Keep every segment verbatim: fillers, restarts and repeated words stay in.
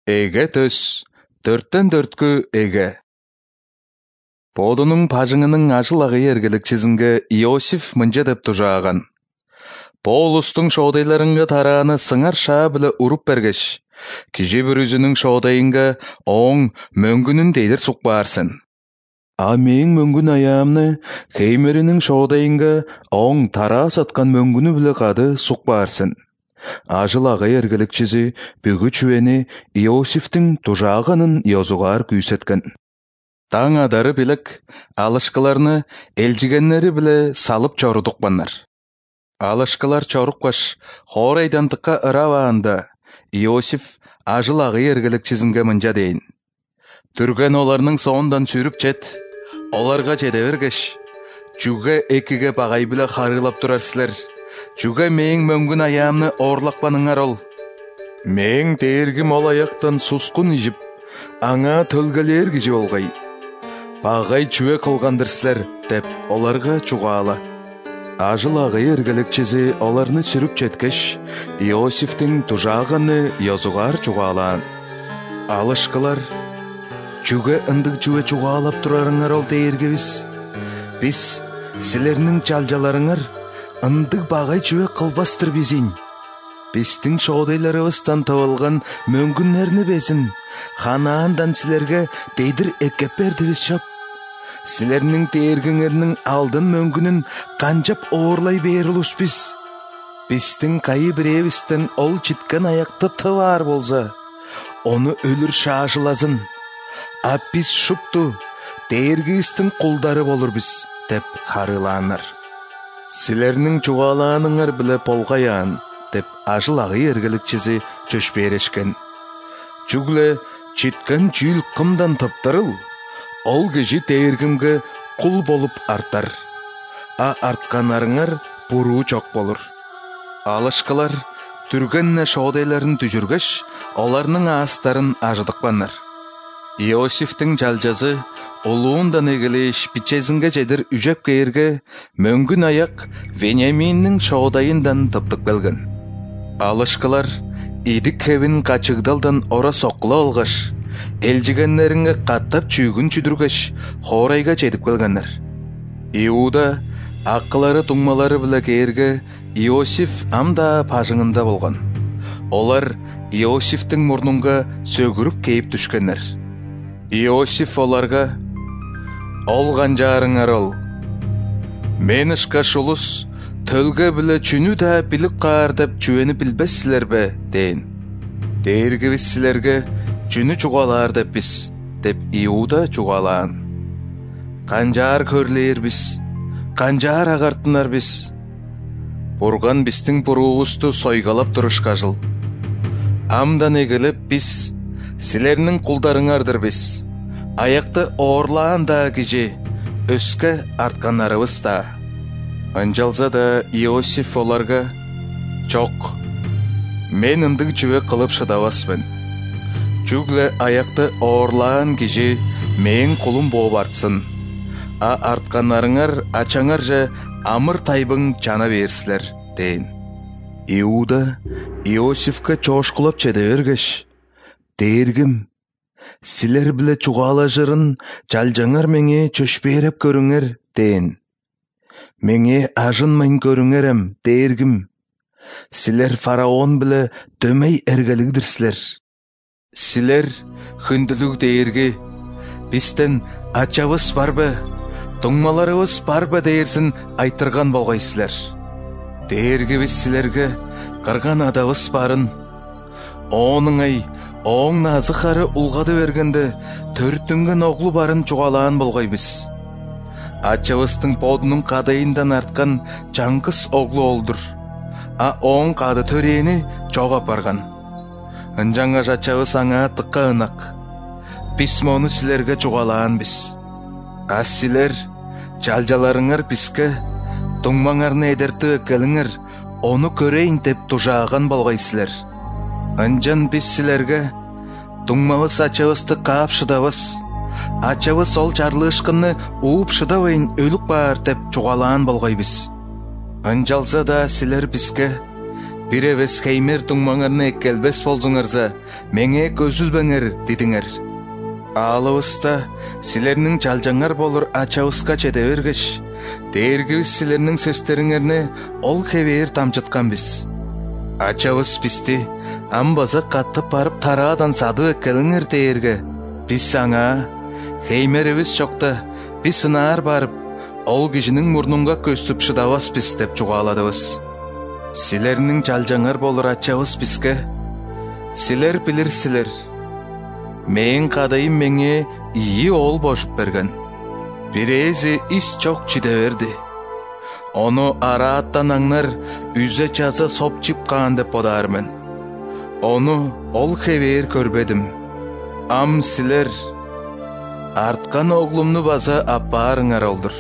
Эге төс, төрттен төрткө эге. Подунун пажыңының ажыл-ағы ергілік чизинге Иосиф мынча деп тужааган. Полустың шоодайларынга тарааны сыңар шаа биле уруп бергеш, кижи бір үзінің шоодайынга оң мөңгүнүн дейдір сукпаарсын. А мейін мөңгүн аямны хеймерінің шоодайынга оң тара саткан мөңгүнү биле кады сукпаарсын. Ажыл-ағы ергілік чизи бүгү чүвени Иосифтің тужааганын йозугаар күйсеткен. Таң адары билек алышкыларны элжигеннери биле салып чорудукпаннар. Алышкылар чоруккаш хорайдандыкка ырабаанда Иосиф ажыл-ағы ергілік чизинге мынча дейин. Түрген оларның соондан сүрүп чет, оларга чеде бергеш, чуге экиге багай биле харылап турарсылар. Чуге мейін мөңгүн аямны орлақпаныңар ол. Мейін тергім ол аяқтан сускун ижіп, аңа төлгелер кижи олғай. Багай чуе қылғандырсылар, деп оларға чуғала. Ажыл-ағы ергілік чизи оларны сүріп четкеш, Иосифтің тужағаны йозуғар чуғалаан. Алышкылар, чуге ындық чуе чуғалап турарыңар ол тергебіз. Біз, сілерінің чалжаларыңар, ындық багай чуе кылбастыр бизин. Биздин шоодайларыбыздан табылган мөңгүннерни безин ханаандан силерге дейдир эккеп бердибиз шап. Силернин теергиңернин алдын мөңгүнүн канчап оорлай берилус биз. Биздин кайы биребизден ол читкен аякты тываар болса, оны өлүр шаашылазын. А биз шупту теергибиздин кулдары болурбиз, деп харылаанар. Силернің чуғалааныңар біле полғаян, деп ажыл-ағы ергілік чизи чөш берешкен. Чугле читкен чүйл қымдан таптарыл, ол кежи тергімге құл болып артар. А артканарыңар бұру чок болыр. Алышкалар түргенне шоодайларын түжүргеш, оларның астарын ажыдықпанар. Иосифтің жалжазы олуундан эгелеш бичезинге жедір үжеп кейерге мөңгүн аяк Вениаминнің шоодайындан тыптық белген. Алышкалар идик хевин качыгдалдан ора соққыла олғаш, элжигеннеринге қаттап чүйгін чүдіргеш хорайга жедіп келгеннер. Иуда аққылары туңмалары біле кейерге Иосиф амда пажыңында болған. Олар Иосифтің мұрнунга сөгіріп кейіп түшкеннер. Иосиф оларға: «Ол ғанжарыңар ол. Мен ышқа шулус, төлге біле чүні да білік қаар деп чүені білбессілер бе, дейін. Дейіргі біз сілерге чүні чуғалар деп біз, деп Иуда чуғалаан. Қанжар көрлер біз, қанжар ағартынар біз. Бұрған біздің бұруғысты сойгалап тұрышқа жыл. Амдан егіліп біз, силернин кулдарыңардыр біз. Аяқты орлаан да кижи, өске артканарыбыз да. Анжалса да Иосиф оларға: «Чок, мен ындық чүве қылып шыдаваспын. Чугле аяқты орлаан кижи мен кулум болып артсын. А артканарыңар ачаңар же амыр тайбың чана берсілер», дейін. Иуда Иосифка чошқылап чеде бергеш: «Тергім, силер біле чуғала жырын жалжаңар меңе чөш беріп көріңер», дейін. «Меңе ажынмайын көріңерем, тергім. Силер фараон біле дөмей әргелігдірсілер. Силер хүнділік дейірге, бізден ачавыз бар бі, тұңмаларывыз бар бі дейірсін айтырған болғайсілер. Дейірге біз силерге қырған адавыз барын. Оның ай, оң назықары ұлғады бергенде төрттінген оғлы барын чуғалаан болғай біз. Ачавыстың подының қадайындан артқан жаңқыс оғлы олдыр. А оң қады төрені чоға барған. Înжаңа жачавыз аңа тыққа ынақ. Біз моны сілерге чуғалаан біз. Аз сілер, жалжаларыңар бізге, тұңмаңарны едерті өкеліңір, оны көрейін деп тұжаған болғайсілер. Анжан біз сілерге туңмавыз ачавызды қап шыдавыз. Ачавыз ол чарлышқынны уып шыдавайын өлік бар деп чуғалаан болғай біз. Анжалса да сілер бізге Бир эвес хеймер туңмаңарны эккелбес болзуңарза, меңе көзүлбеңер дидиңер. Алыбыста силернин жалжаңар болур ачабыска чете бергеш, дээргибиз силернин сөздөрүңөрүнө ол хебээр тамчытканбыз. Ачабыз бизди амбаза каттып барып тараадан садып эккелиңер дээрге, биз аңа хеймерибиз чокта биз сынаар барып, ол кишинин мурнунга көстүп шыдабаспыз деп жугаладыбыз. Силернин жалжаңар болур ачабыз бизге: силер билирсилер, мен кадайым меңе ии ол бошуп берген. Бирээзи ис чок чиде берди. Ону арааттан аңнар үзе чаза соп чипкан деп бодаармын. Ону ол хебээр көрбедим. Ам силер арткан оглумну база аппаарыңар олдур.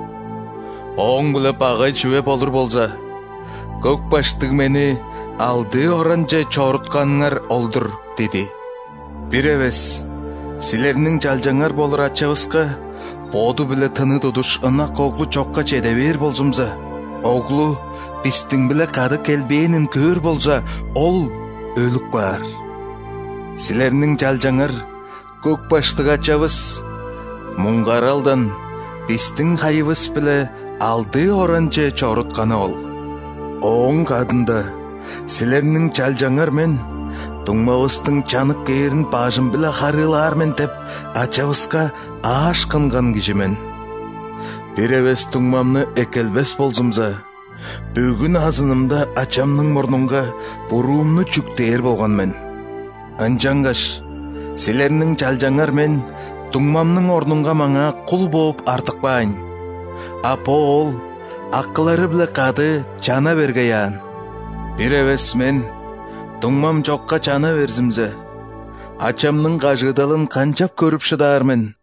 Оң билеп агай чүбе болур болза, көк баштык мени алды оранже чорутканыңар олдур деди. Бир эвес силернин жалжаңар болур ачабызга боду биле тыны тудуш ынак оглу чокка чеде бер болзумза, оглу биздин биле кады келбээнин көр болза, ол өлүк бар. Силернин жалжаңар көк баштык ачабыз муңгаралдан биздин хайыбыз биле алды оранже чорутканы ол. Оң кадында силернин жалжаңар мен туңмабыздың чанып кээрін бажым біле харылармен деп ачабызга ааш кынган кишимен. Бир эвес туңмамны экелбес болзумза, бүгүн азынымда ачамның мурнунга буруумну чүктээр болганмен. Анжангаш силернин жалжаңар мен туңмамның орнунга маңа кул болуп артыкпайын. Апо ол акылары биле кады жана бергеян. Бир эвес мен туңмам жокка жана берзимзе, ачамның кажыдалын канчап көрүп шыдаармын.